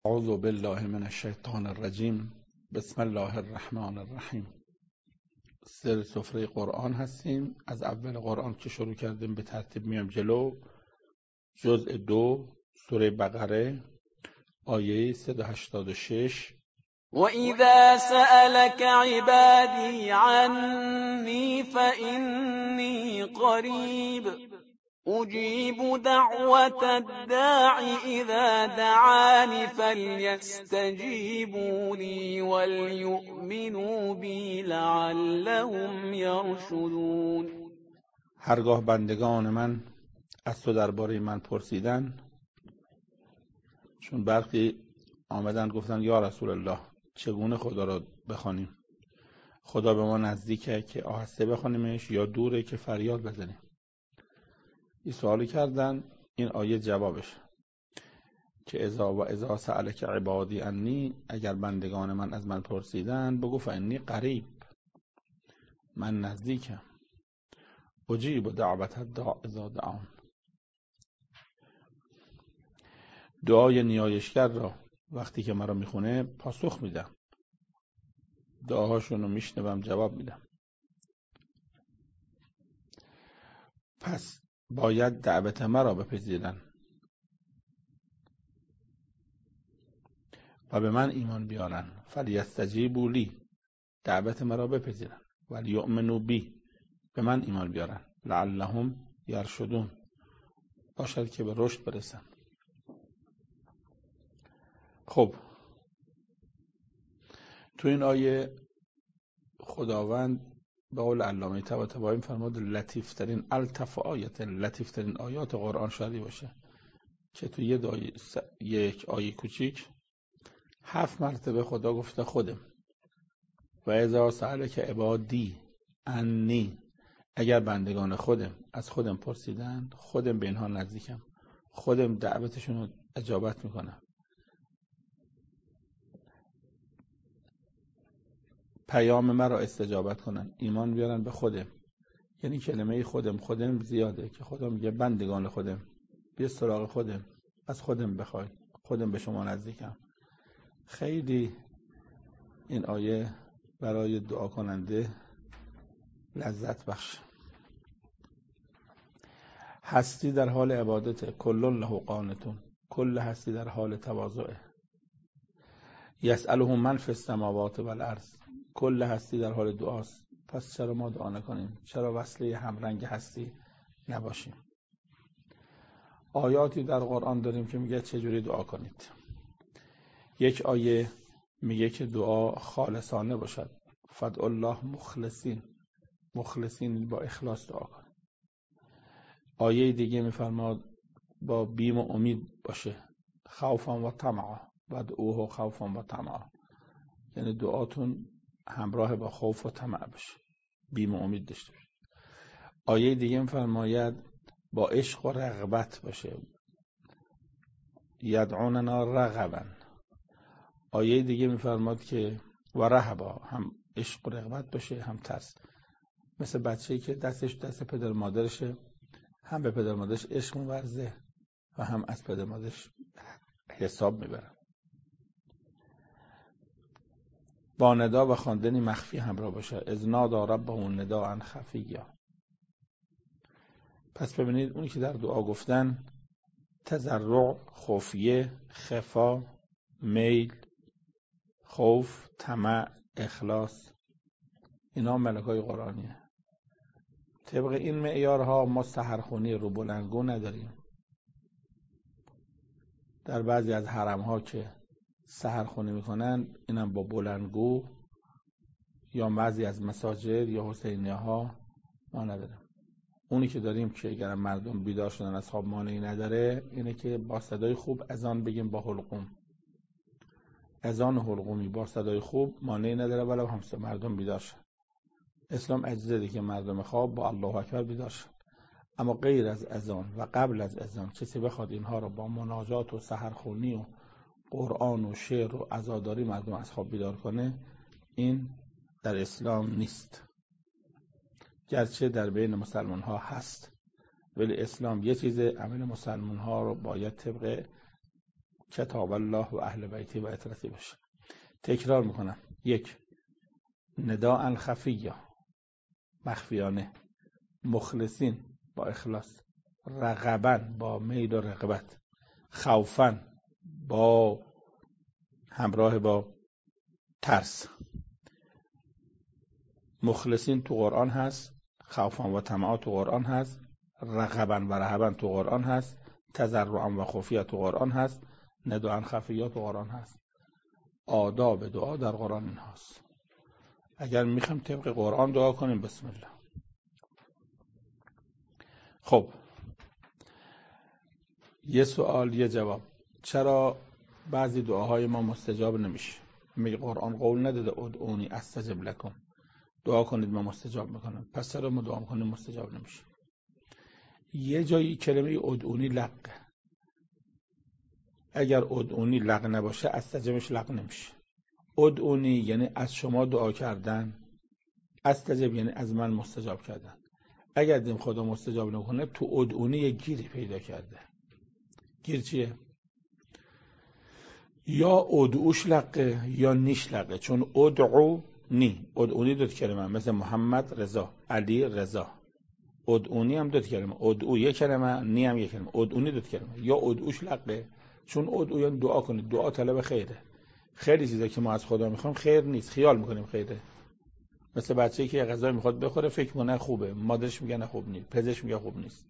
اعوذ بالله من الشیطان الرجیم. بسم الله الرحمن الرحیم. سر سفره قرآن هستیم. از اول قرآن که شروع کردیم به ترتیب میام جلو. جزء 2 سوره بقره آیه 186. وَإِذَا سَأَلَكَ عِبَادِي عَنِّي فَإِنِّي قَرِيبٌ أُجِيبُ دَعْوَةَ الدَّاعِ إِذَا دَعَانِ فَلْيَسْتَجِيبُوا لِي وَلْيُؤْمِنُوا بِي لَعَلَّهُمْ يَرْشُدُونَ. هرگاه بندگان من از تو درباره من پرسیدن، چون برخی آمدن گفتن یا رسول الله چگونه خدا را بخوانیم؟ خدا به ما نزدیکه که آهسته بخوانیمش یا دوره که فریاد بزنیم؟ این سوالی کردن. این آیه جوابش که اذا سألک عبادی عنی، اگر بندگان من از من پرسیدن بگو فانی قریب، من نزدیکم. اجیب دعوت الداع اذا دعان، دعای نیایشگر را وقتی که مرا میخونه پاسخ میدم، دعاهاشون رو میشنوم، جواب میدم. پس باید دعوت مرا بپذیرن و به من ایمان بیارن. فلیستجیبوا لی، دعوت مرا بپذیرن. ولیؤمنوا بی، به من ایمان بیارن. لعلهم یرشدون، باشد که به رشد برسن. خب تو این آیه خداوند به قول علامه طباطبایی فرمود لطیفترین لطیفترین آیات قرآن شادی باشه که تو یک آیه کوچیک 7 مرتبه خدا گفته خودم. و اذا سألک عبادی عنی، اگر بندگان خودم از خودم پرسیدن، خودم به اینها نزدیکم، خودم دعوتشون رو اجابت میکنم. پیام مرا استجابت کنن، ایمان بیارن به خودم. یعنی کلمه خودم زیاده که خدا میگه بندگان خودم بیا سراغ خودم، از خودم بخوای، خودم به شما نزدیکم. خیلی این آیه برای دعا کننده لذت بخش. هستی در حال عبادته، کل له قانتون، کل هستی در حال تواضعه. یسأله من فی السماوات والارض، کل هستی در حال دعاست. پس چرا ما دعا نکنیم؟ چرا وصله همرنگ هستی نباشیم؟ آیاتی در قرآن داریم که میگه چجوری دعا کنید. یک آیه میگه که دعا خالصانه باشد. فدع الله مخلصین با اخلاص دعا کنید. آیه دیگه میفرماد با بیم و امید باشه. خوفا و طمعا ودعوه خوفا و طمعا، یعنی دعاتون همراه با خوف و طمع باشه، بیم و امید داشته باشه. آیه دیگه میفرماید با عشق و رغبت باشه. یدعوننا رغبا. آیه دیگه میفرماد که و رهبا، هم عشق و رغبت باشه هم ترس. مثل بچه‌ای که دستش دست پدر مادرشه، هم به پدر مادرش عشق می‌ورزه و هم از پدر مادرش حساب میبره. با ندا و خواندنی مخفی همراه باشه. اذ نادی ربه نداء خفیا. پس ببینید اونی که در دعا گفتن تضرع، خفیه، خفا، میل، خوف، طمع، اخلاص، اینا ملکای قرآنیه. طبق این معیارها ما سحرخونی رو بلندگو نداریم. در بعضی از حرم‌ها که سحرخونی میکنن اینم با بلندگو، یا بعضی از مساجد یا حسینیه ها ما نداریم. اونی که داریم که اگر مردم بیدار شدن از خواب مانعی نداره اینه که با صدای خوب اذان بگیم، با حلقوم، اذان حلقومی با صدای خوب مانعی نداره ولو همسه مردم بیدار شن. اسلام اجازه ده که مردم خواب با الله اکبر بیدار شن. اما غیر از اذان و قبل از اذان کسی بخواد اینها رو با مناجات و سحرخوانی و قرآن و شعر و عزاداری مردم از خواب بیدار کنه، این در اسلام نیست. گرچه در بین مسلمان ها هست، ولی اسلام یه چیزه، عمل مسلمان ها رو باید طبق کتاب الله و اهل بیتی و عترتی باشه. تکرار میکنم. 1. نداء خفیه، مخفیانه. مخلصین، با اخلاص. رغبا، با میل و رغبت. خوفا، با همراه با ترس. مخلصین تو قرآن هست، خوفا و طمعا تو قرآن هست، رغبا و رهبا تو قرآن هست، تضرعا و خفیه تو قرآن هست، نداء خفیه تو قرآن هست. آداب دعا در قرآن این هست. اگر میخوایم طبق قرآن دعا کنیم بسم الله. خب یه سوال یه جواب. چرا بعضی دعاهای ما مستجاب نمیشه؟ میگه قرآن قول نداده ادعونی استجب لکم، دعا کنید من مستجاب میکنم. پس چرا ما دعا کنیم مستجاب نمیشه؟ یه جایی کلمه ادعونی لقه. اگر ادعونی لق نباشه استجبش لق نمیشه. ادعونی یعنی از شما دعا کردن، استجب یعنی از من مستجاب کردن. اگر دیم خدا مستجاب نکنه تو ادعونی یه گیری پیدا کرده. گیر چیه؟ یا ادعوش لقه یا نیش لقه. چون ادعونی دوت کلمه، مثل محمد رضا، علی رضا. ادعونی هم دوت کلمه، ادعو یک کلمه، نی هم یک کلمه. ادعونی دوت کلمه. یا ادعوش لقه، چون ادعو یعنی دعا کنید، دعا طلب خیره. خیلی چیزا که ما از خدا میخوام خیر نیست، خیال میکنیم خیره. مثل بچه‌ای که غذا میخواد بخوره فکر کنه خوبه، مادرش میگه نه خوب نیست، پزشک میگه خوب نیست.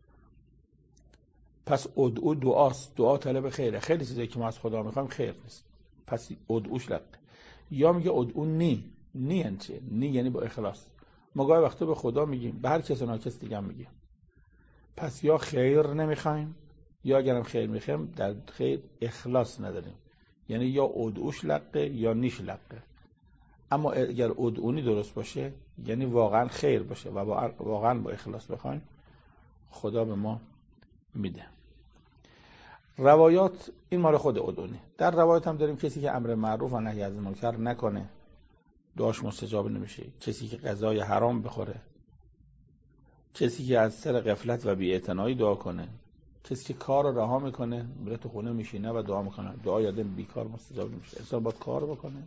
پس ادعو دعاست، دعا طلب خیره. خیلی چیزایی که ما از خدا میخوام خیر نیست، پس ادعوش لقه. یا میگه ادعو نی یعنی چه؟ نی یعنی با اخلاص. ما گاهی وقتا به خدا میگیم، به هر کس و ناکس دیگه هم میگیم. پس یا خیر نمیخوایم، یا اگرم خیر میخوایم در خیر اخلاص نداریم. یعنی یا ادعوش لقه یا نیش لقه. اما اگر ادعونی درست باشه یعنی واقعا خیر باشه و واقعا با اخلاص بخوایم، خدا به ما میده. روایات این مال خود ادعونی. در روایات هم داریم کسی که امر معروف و نهی از منکر نکنه دعاش مستجاب نمیشه. کسی که غذای حرام بخوره، کسی که از سر غفلت و بی‌اعتنایی دعا کنه، کسی که کار رو رها میکنه میره تو خونه میشینه و دعا میکنه، دعا یادم بیکار مستجاب نمیشه. انسان باید کار بکنه.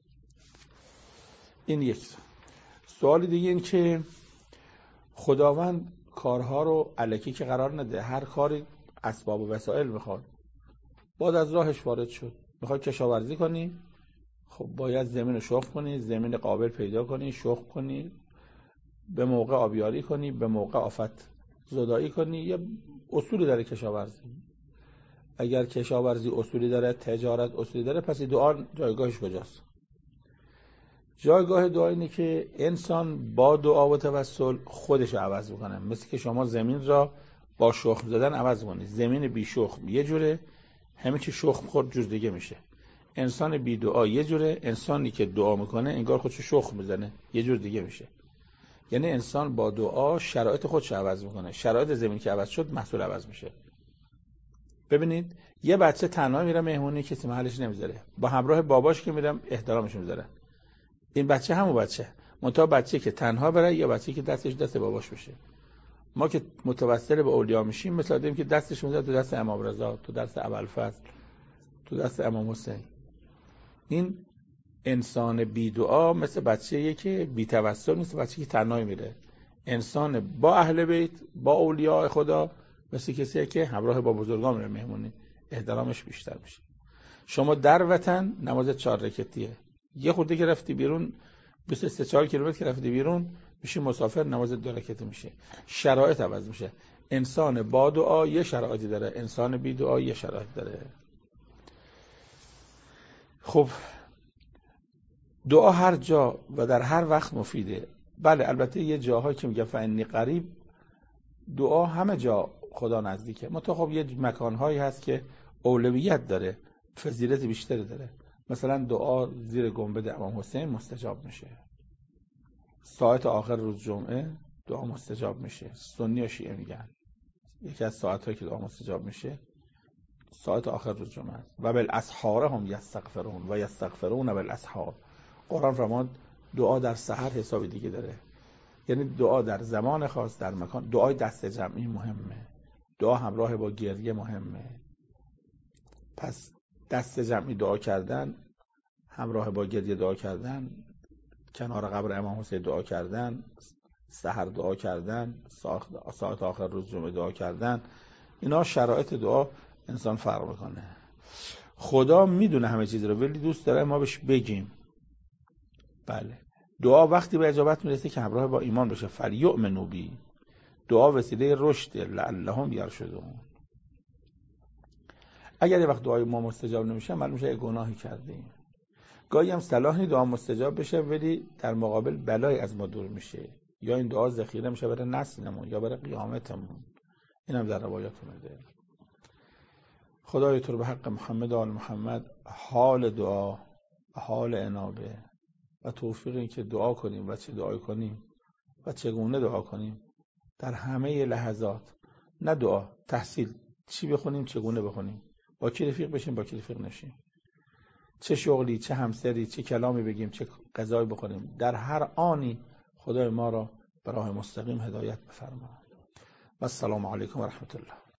این یک سوال دیگه. این که خداوند کارها رو الکی که قرار نده. هر کاری اسباب و وسایل میخواد، باید از راهش وارد شد. میخوای کشاورزی کنی، خب باید زمین رو شخم کنی، زمین قابل پیدا کنی، شخم کنی، به موقع آبیاری کنی، به موقع آفت زدایی کنی. یه اصولی داره کشاورزی. اگر کشاورزی اصولی داره، تجارت اصولی داره، پس دعا جایگاهش کجاست؟ جایگاه دعا اینه که انسان با دعا و توسل خودش رو عوض بکنه. مثل که شما زمین را با شخم زدن عوض کنید. زمین بی شخم یه جوره، همین که شخم خورد جور دیگه میشه. انسان بی دعا یه جوره، انسانی که دعا میکنه انگار خودشو شخم میزنه یه جور دیگه میشه. یعنی انسان با دعا شرایط خودش رو عوض میکنه. شرایط زمین که عوض شد محصول عوض میشه. ببینید یه بچه تنها میره مهمونی، کسی محلش نمیذاره، با همراه باباش که میرم احترامش میذاره. این بچه همون بچه، منتها بچه که تنها بره یا بچه که دستش دست باباش بشه. ما که متوسل به اولیا میشیم مثل آدمی که دستش میذاره تو دست امام رضا، تو دست ابوالفضل، تو دست امام حسین. این انسان بی دعا مثل بچه‌ایه که بی توسل، مثل بچه‌ای که تنها میره. انسان با اهل بیت، با اولیاء خدا مثل کسیه که همراه با بزرگان میره مهمونی، احترامش بیشتر میشه. شما در وطن نماز 4 رکعتیه، یه خورده که رفتی بیرون 23-4 کیلومتر که رفتی بیرون میشی مسافر، نماز 2 رکعته میشه. شرایط عوض میشه. انسان با دعا یه شرایطی داره، انسان بی دعا یه شرایط داره. خب دعا هر جا و در هر وقت مفیده. بله البته یه جاهایی که میگه فانی قریب، دعا همه جا خدا نزدیکه. منتها خب یه مکانهایی هست که اولویت داره، فضیلت بیشتری داره. مثلا دعا زیر گنبد امام حسین مستجاب میشه. ساعت آخر روز جمعه دعا مستجاب میشه. سنی و شیعه میگن یکی از ساعت‌هایی که دعا مستجاب میشه ساعت آخر روز جمعه است. و بالاسحار هم یستغفرون و یستغفرون بالاسحار. قرآن فرمود دعا در سحر حساب دیگه داره. یعنی دعا در زمان خاص، در مکان. دعای دست جمعی مهمه، دعا همراه با گریه مهمه. پس دست جمعی دعا کردن، همراه با گریه دعا کردن، کنار قبر امام حسین دعا کردن، سحر دعا کردن، ساعت آخر روز جمعه دعا کردن، اینا شرایط دعا انسان فرق میکنه. خدا میدونه همه چیز رو، ولی دوست داره ما بهش بگیم. بله، دعا وقتی به اجابت میرسه که همراه با ایمان بشه. فلیؤمنوا بی، دعا وسیله رشد، لعلهم یرشدون. اگر یه وقت دعای ما مستجاب نمیشه، معلوم میشه گناهی کردیم. گاهی هم صلاح نیست دعا مستجاب بشه ولی در مقابل بلای از ما دور میشه، یا این دعا ذخیره میشه برای نسلمون یا برای قیامتمون. این هم در روایات اومده. خدای تو رو به حق محمد و آل محمد حال دعا و حال انابه و توفیق این که دعا کنیم و چه دعا کنیم و چگونه دعا کنیم در همه لحظات. نه دعا تحصیل چی بخونیم، چگونه بخونیم، با کی رفیق بشیم، با کی رفیق نشیم، چه شغلی، چه همسری، چه کلامی بگیم، چه غذایی بخوریم. در هر آنی خدای ما را به راه مستقیم هدایت بفرما. و السلام علیکم و رحمت الله.